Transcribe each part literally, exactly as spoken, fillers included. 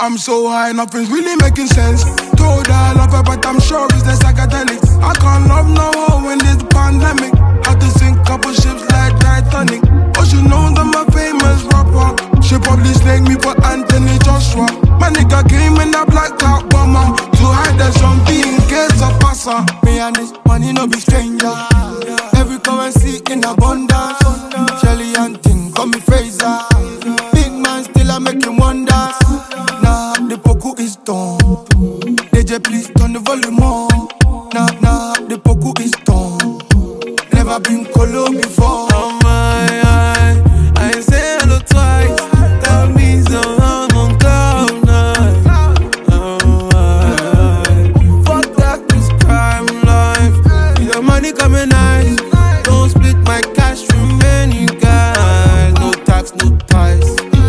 I'm so high, nothing's really making sense. Told her I love her, but I'm sure it's the psychedelics. I can't love no one when there's a pandemic. Had to sink couple ships like Titanic. Oh, she knows I'm a famous rapper. She probably snake me for Anthony Joshua. My nigga came in a black top bomber to hide the zombie in case of passer. Me and this money no be stranger. Every currency in abundance. Shelly and Ting, call me Fraser. Big man still I make him wonders. Nah, the poku is done. D J please turn the volume on. Nah, nah, the poku is done. Never been colo before. Oh my, I, I ain't say hello twice. That means I'm on cloud nine. Oh my, fuck that, this crime life. You got money coming nice. Don't split my cash with many guys. No tax, no ties.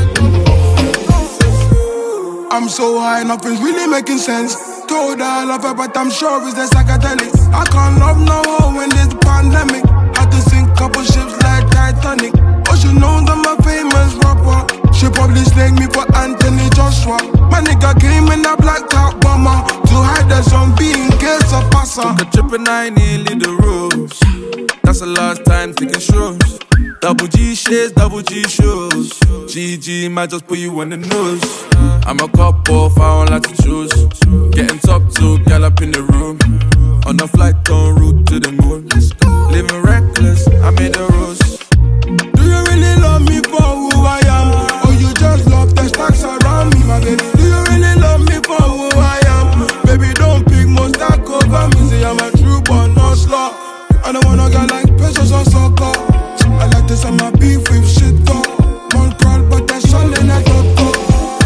I'm so high, nothing's really making sense. Told her I love her, but I'm sure it's the psychedelics. I can't love no one when there's a pandemic. Had to sink couple ships like Titanic. Oh, she knows I'm a famous rapper. She probably snake me for Anthony Joshua. My nigga came in a black top bomber to hide the zombie in case of passer. Took a trip and I nearly the roads. That's the last time taking shows. Double G shades, double G shows. G G might just put you on the nose. I'm a couple, I don't like to choose. Getting top two, gal up in the room. On a flight en route to the moon. Living reckless, I made a rose. Do you really love me for who I am? Or you just love the stacks around me, my baby? Do you really love me for who I am? Baby, don't pick most stack over me. Say I'm a true born hustler. I don't wanna get like pesos or soccer. I like to send my beef with shit talk. One crowd, but that's Sunday night talk.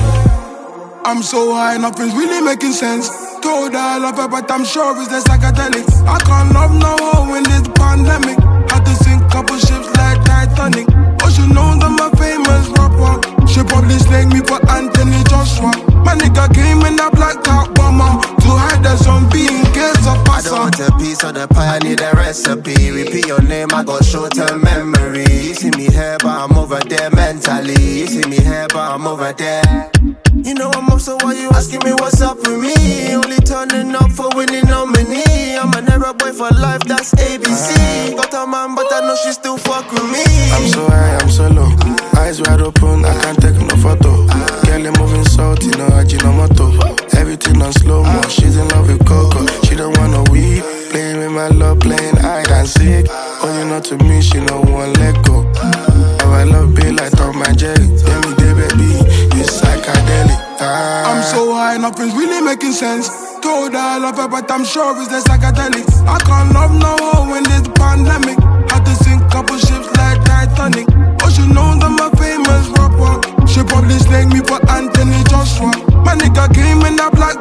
I'm so high, nothing's really making sense. Told her I love her, but I'm sure it's the psychedelics. I can't love no one when there's a pandemic. Had to sink couple ships like Titanic. Oh, she knows I'm a famous rapper. She probably snake me for Anthony Joshua. My nigga came in a black top bomber to hide the zombie in case of passer. I don't want a piece of the pie, I need a recipe. Repeat your name, I got short-term memory. You see me here, but I'm over there mentally. You see me here, but I'm over there. You know I'm up, so why you asking me what's up with me? Only turning up for winning nominee. I'm an error boy for life, that's A B C. Got a man, but I know she still fuck with me. I'm so high, I'm so low. Eyes wide open, I can't take no photo. Girl, you moving salty, no Ajinomoto. Everything on slow-mo, she's in love with Coco. She don't want no weed, playing with my love, playing hide and seek. Oh, you know to me, she no one let go. How I love be like Tom and Jerry. Tell me, day, baby, it's psychedelic. Ah. I'm so high, nothing's really making sense. Told her I love her, but I'm sure it's the psychedelics. I can't love no one when there's a pandemic. Had to sink couple ships like Titanic. Oh, she knows I'm a famous rapper. She probably snake me for Anthony Joshua. My nigga came in a black